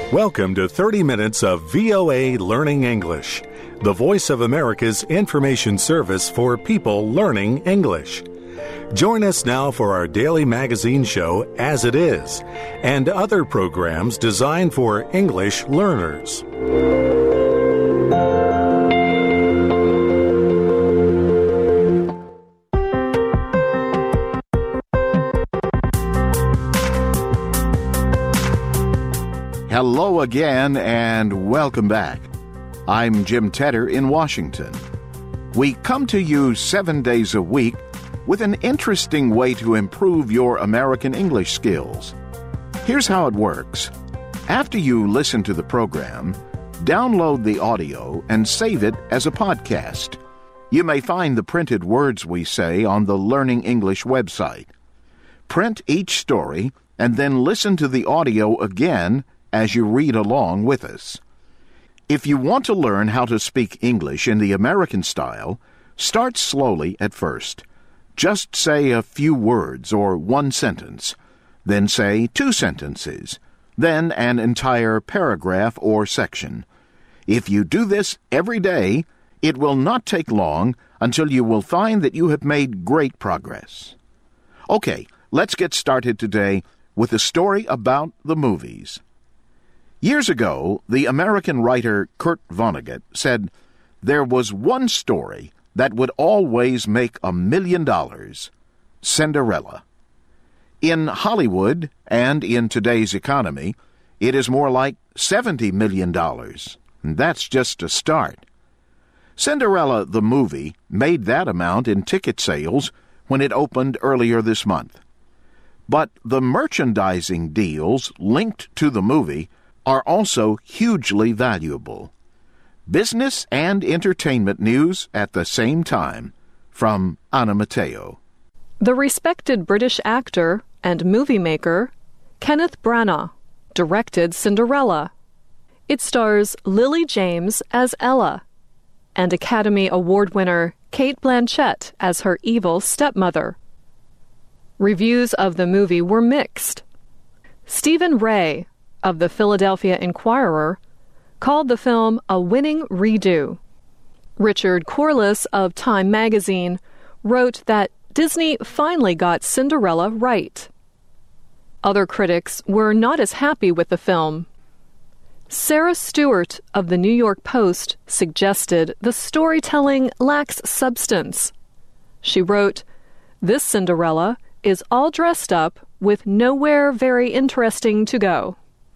Welcome to 30 minutes of VOA Learning English, the voice of America's information service for people learning English. Join us now for our daily magazine show, As It Is, and other programs designed for English learners. Hello again and welcome back. I'm Jim Tedder in Washington. We come to you 7 days a week with an interesting way to improve your American English skills. Here's how it works. After you listen to the program, download the audio and save it as a podcast. You may find the printed words we say on the Learning English website. Print each story and then listen to the audio again as you read along with us. If you want to learn how to speak English in the American style, start slowly at first. Just say a few words or one sentence, then say 2 sentences, then an entire paragraph or section. If you do this every day, it will not take long until you will find that you have made great progress. Okay, let's get started today with a story about the movies. Years ago, the American writer Kurt Vonnegut said, "There was one story that would always make $1 million, Cinderella." In Hollywood and in today's economy, it is more like $70 million. And that's just a start. Cinderella the movie made that amount in ticket sales when it opened earlier this month. But the merchandising deals linked to the movie are also hugely valuable. Business and entertainment news at the same time from Anna Matteo. The respected British actor and movie maker Kenneth Branagh directed Cinderella. It stars Lily James as Ella and Academy Award winner Cate Blanchett as her evil stepmother. Reviews of the movie were mixed. Stephen Ray of the Philadelphia Inquirer called the film a winning redo. Richard Corliss of Time magazine wrote that Disney finally got Cinderella right. Other critics were not as happy with the film. Sarah Stewart of the New York Post suggested the storytelling lacks substance. She wrote, "This Cinderella is all dressed up with nowhere very interesting to go."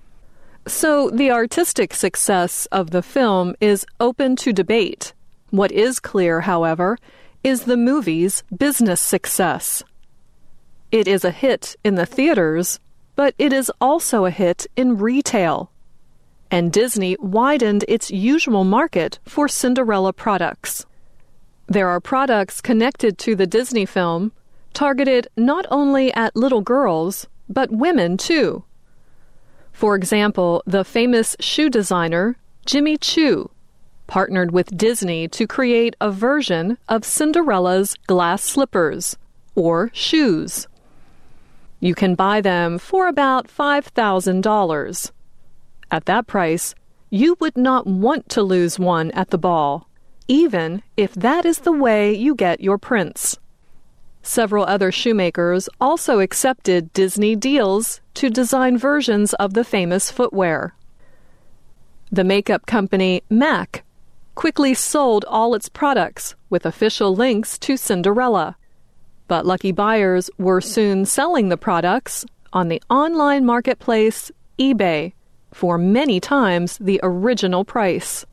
So the artistic success of the film is open to debate. What is clear, however, is the movie's business success. It is a hit in the theaters, but it is also a hit in retail. And Disney widened its usual market for Cinderella products. There are products connected to the Disney film targeted not only at little girls, but women too. For example, the famous shoe designer Jimmy Choo partnered with Disney to create a version of Cinderella's glass slippers, or shoes. You can buy them for about $5,000. At that price, you would not want to lose one at the ball, even if that is the way you get your prince. Several other shoemakers also accepted Disney deals to design versions of the famous footwear. The makeup company MAC quickly sold all its products with official links to Cinderella. But lucky buyers were soon selling the products on the online marketplace eBay for many times the original price.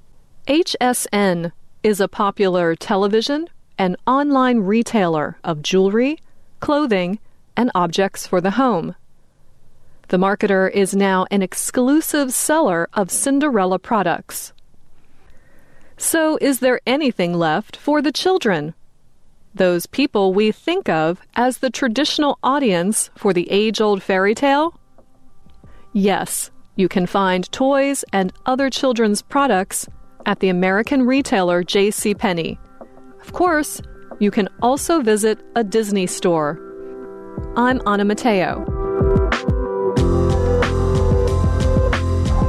HSN is a popular television and online retailer of jewelry, clothing, and objects for the home. The marketer is now an exclusive seller of Cinderella products. So, is there anything left for the children? Those people we think of as the traditional audience for the age-old fairy tale? Yes, you can find toys and other children's products at the American retailer JCPenney. Of course, you can also visit a Disney store. I'm Anna Matteo.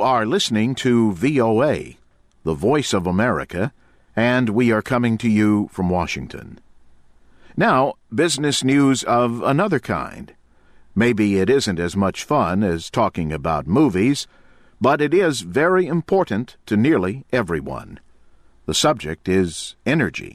You are listening to VOA, the voice of America, and we are coming to you from Washington. Now, business news of another kind. Maybe it isn't as much fun as talking about movies, but it is very important to nearly everyone. The subject is energy.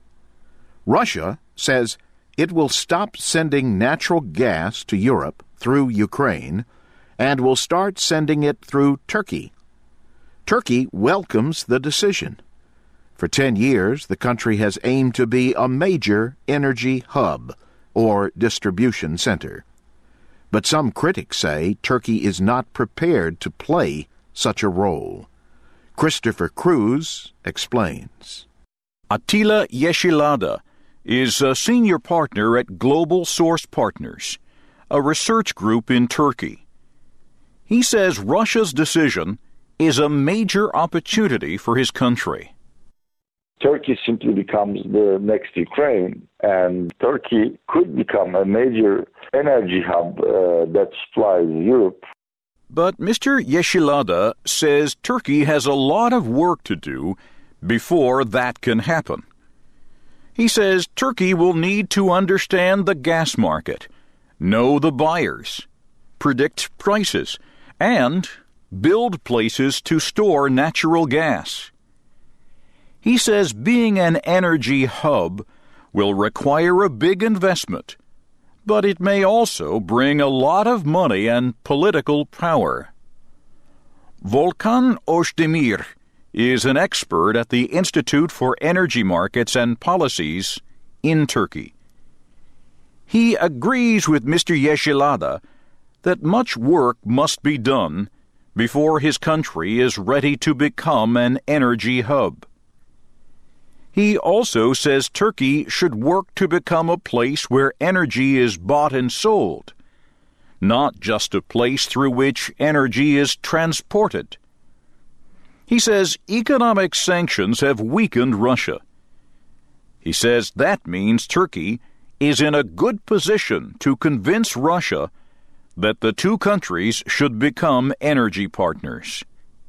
Russia says it will stop sending natural gas to Europe through Ukraine and will start sending it through Turkey. Turkey welcomes the decision. For 10 years, the country has aimed to be a major energy hub or distribution center. But some critics say Turkey is not prepared to play such a role. Christopher Cruz explains. Attila Yeşilada is a senior partner at Global Source Partners, a research group in Turkey. He says Russia's decision is a major opportunity for his country. Turkey simply becomes the next Ukraine, and Turkey could become a major energy hub that supplies Europe. But Mr. Yeşilada says Turkey has a lot of work to do before that can happen. He says Turkey will need to understand the gas market, know the buyers, predict prices, and build places to store natural gas. He says being an energy hub will require a big investment, but it may also bring a lot of money and political power. Volkan Özdemir is an expert at the Institute for Energy Markets and Policies in Turkey. He agrees with Mr. Yeşilada that much work must be done before his country is ready to become an energy hub. He also says Turkey should work to become a place where energy is bought and sold, not just a place through which energy is transported. He says economic sanctions have weakened Russia. He says that means Turkey is in a good position to convince Russia that the two countries should become energy partners.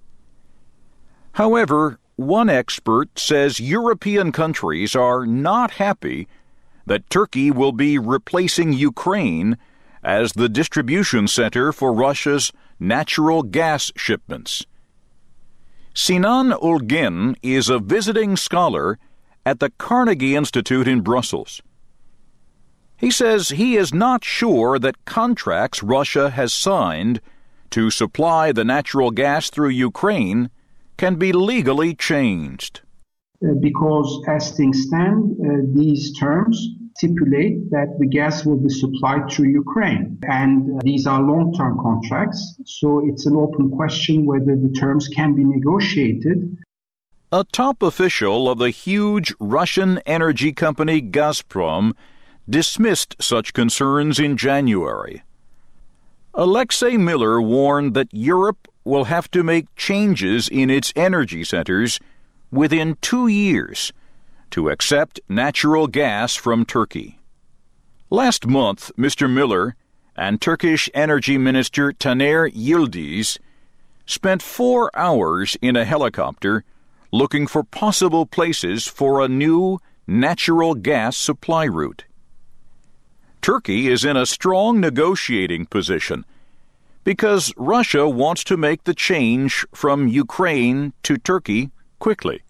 However, one expert says European countries are not happy that Turkey will be replacing Ukraine as the distribution center for Russia's natural gas shipments. Sinan Ulgen is a visiting scholar at the Carnegie Institute in Brussels. He says he is not sure that contracts Russia has signed to supply the natural gas through Ukraine can be legally changed. Because as things stand, these terms stipulate that the gas will be supplied through Ukraine. And these are long-term contracts, so it's an open question whether the terms can be negotiated. A top official of the huge Russian energy company Gazprom dismissed such concerns in January. Alexei Miller warned that Europe will have to make changes in its energy centers within 2 years to accept natural gas from Turkey. Last month, Mr. Miller and Turkish Energy Minister Taner Yildiz spent 4 hours in a helicopter looking for possible places for a new natural gas supply route. Turkey is in a strong negotiating position because Russia wants to make the change from Ukraine to Turkey quickly.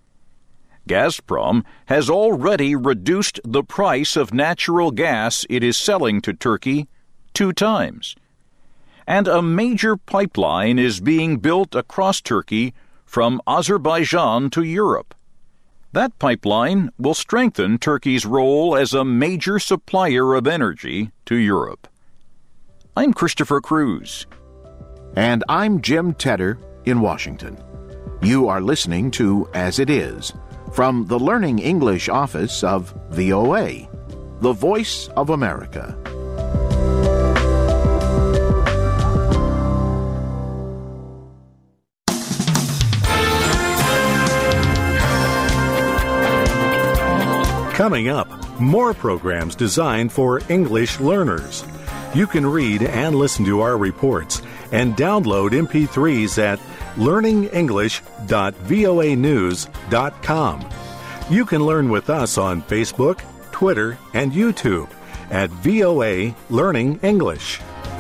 Gazprom has already reduced the price of natural gas it is selling to Turkey 2 times, and a major pipeline is being built across Turkey from Azerbaijan to Europe. That pipeline will strengthen Turkey's role as a major supplier of energy to Europe. I'm Christopher Cruz. And I'm Jim Tedder in Washington. You are listening to As It Is, from the Learning English office of VOA, the voice of America. Coming up, more programs designed for English learners. You can read and listen to our reports and download MP3s at learningenglish.voanews.com. You can learn with us on Facebook, Twitter, and YouTube at VOA Learning English.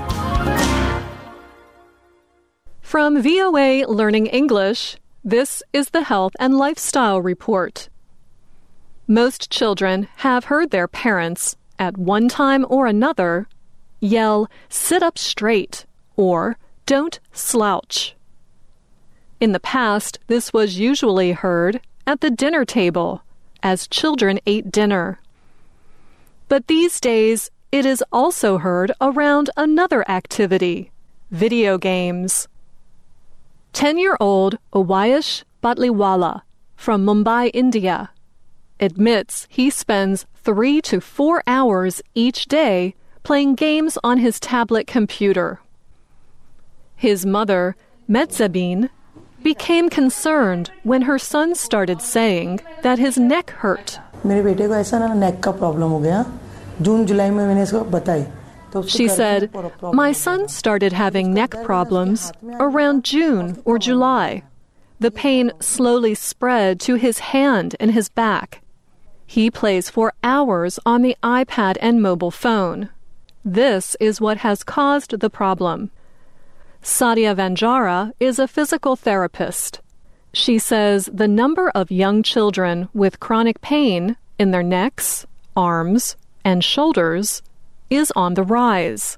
From VOA Learning English, this is the Health and Lifestyle Report. Most children have heard their parents, at one time or another, yell, "Sit up straight," or "Don't slouch." In the past, this was usually heard at the dinner table as children ate dinner. But these days, it is also heard around another activity, video games. 10-year-old Owayesh Batliwala from Mumbai, India, admits he spends 3 to 4 hours each day playing games on his tablet computer. His mother, Metzabin, became concerned when her son started saying that his neck hurt. She said, "My son started having neck problems around June or July. The pain slowly spread to his hand and his back. He plays for hours on the iPad and mobile phone. This is what has caused the problem." Sadia Vanjara is a physical therapist. She says the number of young children with chronic pain in their necks, arms, and shoulders is on the rise.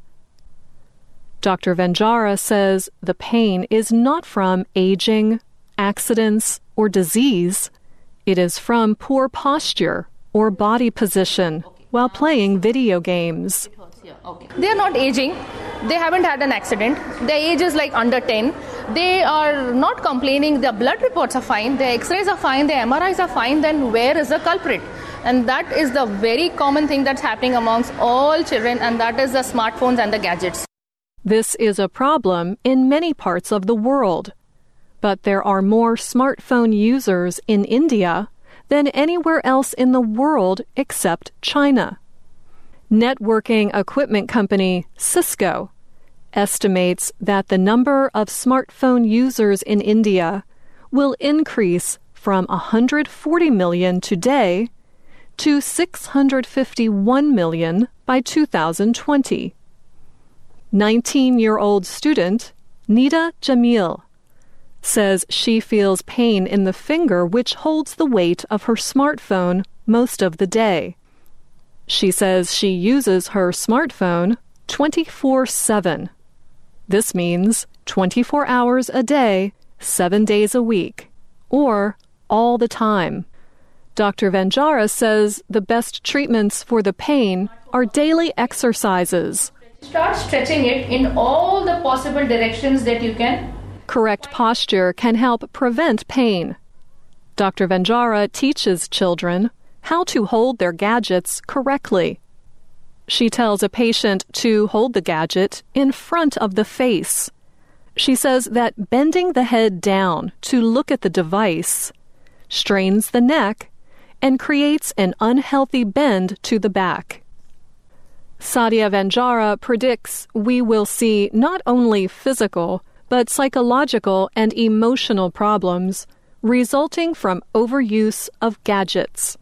Dr. Vanjara says the pain is not from aging, accidents, or disease. It is from poor posture or body position while playing video games. They are not aging. They haven't had an accident. Their age is like under 10. They are not complaining. Their blood reports are fine. Their x-rays are fine. Their MRIs are fine. Then where is the culprit? And that is the very common thing that's happening amongst all children, and that is the smartphones and the gadgets. This is a problem in many parts of the world. But there are more smartphone users in India than anywhere else in the world except China. Networking equipment company Cisco estimates that the number of smartphone users in India will increase from 140 million today to 651 million by 2020. 19-year-old student Nida Jamil says she feels pain in the finger which holds the weight of her smartphone most of the day. She says she uses her smartphone 24/7. This means 24 hours a day, 7 days a week, or all the time. Dr. Vanjara says the best treatments for the pain are daily exercises. Start stretching it in all the possible directions that you can. Correct posture can help prevent pain. Dr. Vanjara teaches children how to hold their gadgets correctly. She tells a patient to hold the gadget in front of the face. She says that bending the head down to look at the device strains the neck and creates an unhealthy bend to the back. Sadia Vanjara predicts we will see not only physical but psychological and emotional problems resulting from overuse of gadgets.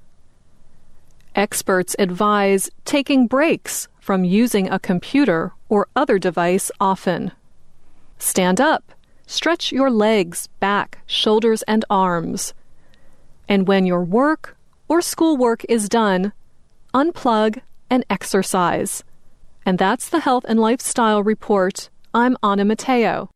Experts advise taking breaks from using a computer or other device often. Stand up, stretch your legs, back, shoulders, and arms. And when your work or schoolwork is done, unplug and exercise. And that's the Health and Lifestyle Report. I'm Anna Mateo.